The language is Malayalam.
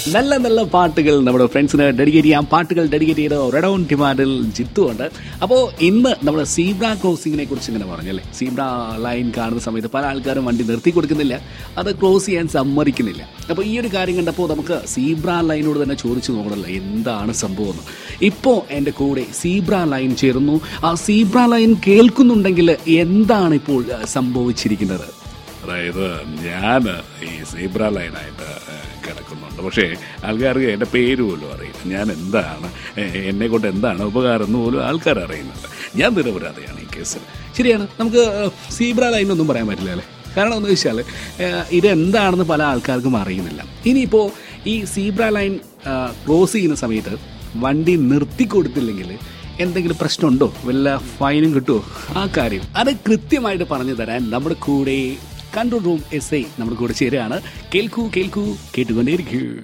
നല്ല നല്ല പാട്ടുകൾ നമ്മുടെ ഫ്രണ്ട്സിന് ഡെഡിക്കേറ്റ് ചെയ്യാം. പാട്ടുകൾ ഡെഡിക്കേറ്റ് ചെയ്ത് റെഡ് ഓൺ ഡിമാൻഡിൽ ജിത്തു ഉണ്ട്. അപ്പോൾ ഇന്ന് നമ്മൾ സീബ്ര ക്രോസിങ്ങിനെ കുറിച്ച് ഇങ്ങനെ പറഞ്ഞല്ലേ, സീബ്ര ലൈൻ കാണുന്ന സമയത്ത് പല ആൾക്കാരും വണ്ടി നിർത്തി കൊടുക്കുന്നില്ല, അത് ക്രോസ് ചെയ്യാൻ സമ്മതിക്കുന്നില്ല. അപ്പോൾ ഈ ഒരു കാര്യം കണ്ടപ്പോൾ നമുക്ക് സീബ്ര ലൈനോട് തന്നെ ചോദിച്ചു നോക്കണമല്ലോ എന്താണ് സംഭവം എന്ന്. ഇപ്പോൾ എൻ്റെ കൂടെ സീബ്ര ലൈൻ ചേരുന്നു. ആ സീബ്ര ലൈൻ കേൾക്കുന്നുണ്ടെങ്കിൽ എന്താണ് ഇപ്പോൾ സംഭവിച്ചിരിക്കുന്നത്? അതായത് ഞാൻ ഈ സീബ്ര ലൈനായിട്ട് കിടക്കുന്നുണ്ട്. പക്ഷേ ആൾക്കാർക്ക് എൻ്റെ പേര് പോലും അറിയില്ല. ഞാൻ എന്താണ്, എന്നെ കൊണ്ട് എന്താണ് ഉപകാരം എന്ന് പോലും ആൾക്കാർ അറിയുന്നുണ്ട്. ഞാൻ നിരപരാധിയാണ് ഈ കേസിൽ. ശരിയാണ്, നമുക്ക് സീബ്ര ലൈനൊന്നും പറയാൻ പറ്റില്ല അല്ലേ. കാരണം എന്ന് വെച്ചാൽ ഇതെന്താണെന്ന് പല ആൾക്കാർക്കും അറിയുന്നില്ല. ഇനിയിപ്പോൾ ഈ സീബ്ര ലൈൻ ക്രോസ് ചെയ്യുന്ന സമയത്ത് വണ്ടി നിർത്തിക്കൊടുത്തില്ലെങ്കിൽ എന്തെങ്കിലും പ്രശ്നമുണ്ടോ, വല്ല ഫൈനും കിട്ടുമോ? ആ കാര്യം അത് കൃത്യമായിട്ട് പറഞ്ഞു തരാൻ നമ്മുടെ കൂടെ കൺട്രോൾ റൂം SI നമ്മുടെ കൂടെ ചേരുകയാണ്. കേൾക്കൂ കേട്ടുകൊണ്ടേയിരിക്കൂ.